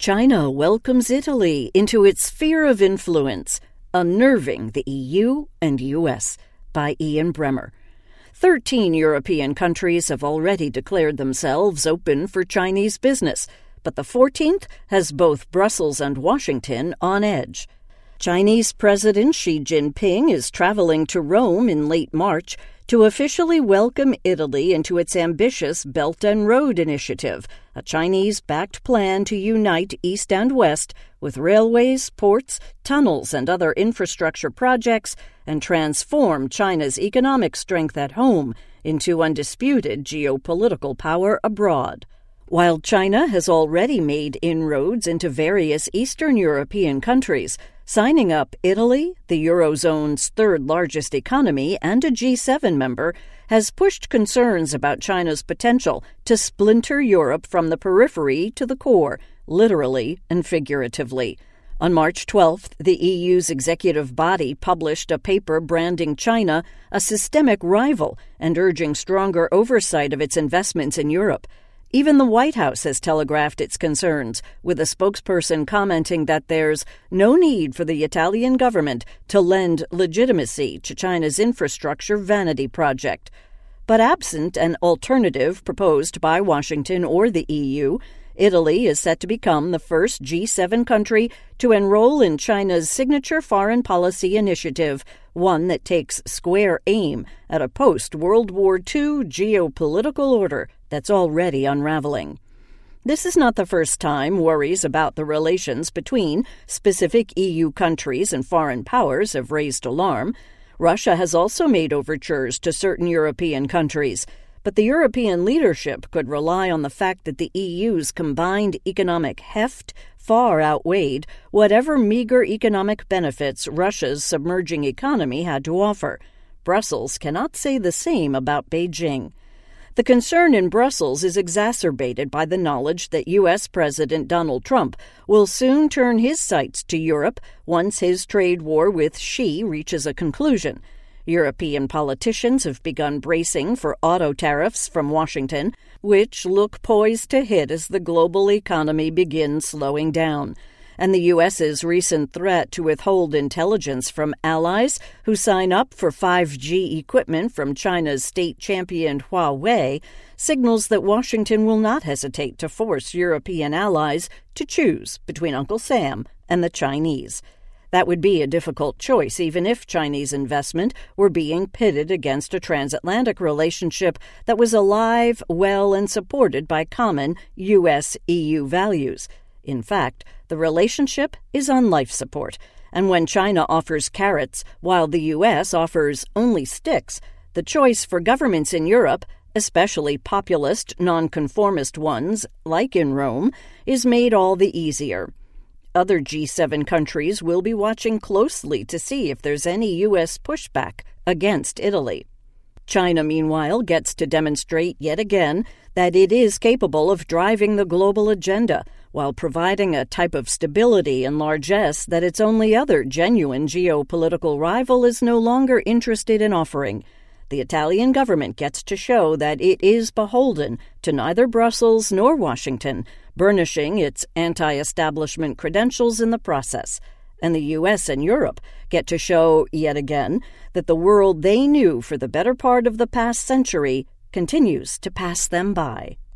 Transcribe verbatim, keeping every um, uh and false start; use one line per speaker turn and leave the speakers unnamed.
China welcomes Italy into its sphere of influence, unnerving the E U and U S, by Ian Bremmer. Thirteen European countries have already declared themselves open for Chinese business, but the fourteenth has both Brussels and Washington on edge. Chinese President Xi Jinping is traveling to Rome in late March to officially welcome Italy into its ambitious Belt and Road Initiative, a Chinese-backed plan to unite East and West with railways, ports, tunnels, and other infrastructure projects, and transform China's economic strength at home into undisputed geopolitical power abroad. While China has already made inroads into various Eastern European countries, signing up Italy, the Eurozone's third-largest economy and a G seven member, has pushed concerns about China's potential to splinter Europe from the periphery to the core, literally and figuratively. On March twelfth, the E U's executive body published a paper branding China a systemic rival and urging stronger oversight of its investments in Europe. Even the White House has telegraphed its concerns, with a spokesperson commenting that there's no need for the Italian government to lend legitimacy to China's infrastructure vanity project. But absent an alternative proposed by Washington or the E U, Italy is set to become the first G seven country to enroll in China's signature foreign policy initiative, one that takes square aim at a post-World War Two geopolitical order that's already unraveling. This is not the first time worries about the relations between specific E U countries and foreign powers have raised alarm. Russia has also made overtures to certain European countries, but the European leadership could rely on the fact that the E U's combined economic heft far outweighed whatever meager economic benefits Russia's submerging economy had to offer. Brussels cannot say the same about Beijing. The concern in Brussels is exacerbated by the knowledge that U S. President Donald Trump will soon turn his sights to Europe once his trade war with Xi reaches a conclusion. European politicians have begun bracing for auto tariffs from Washington, which look poised to hit as the global economy begins slowing down. And the U S's recent threat to withhold intelligence from allies who sign up for five G equipment from China's state-championed Huawei signals that Washington will not hesitate to force European allies to choose between Uncle Sam and the Chinese. That would be a difficult choice, even if Chinese investment were being pitted against a transatlantic relationship that was alive, well, and supported by common U S E U values. In fact, the relationship is on life support, and when China offers carrots while the U S offers only sticks, the choice for governments in Europe, especially populist, nonconformist ones, like in Rome, is made all the easier. Other G seven countries will be watching closely to see if there's any U S pushback against Italy. China, meanwhile, gets to demonstrate yet again that it is capable of driving the global agenda while providing a type of stability and largesse that its only other genuine geopolitical rival is no longer interested in offering. The Italian government gets to show that it is beholden to neither Brussels nor Washington, burnishing its anti-establishment credentials in the process. And the U S and Europe get to show, yet again, that the world they knew for the better part of the past century continues to pass them by.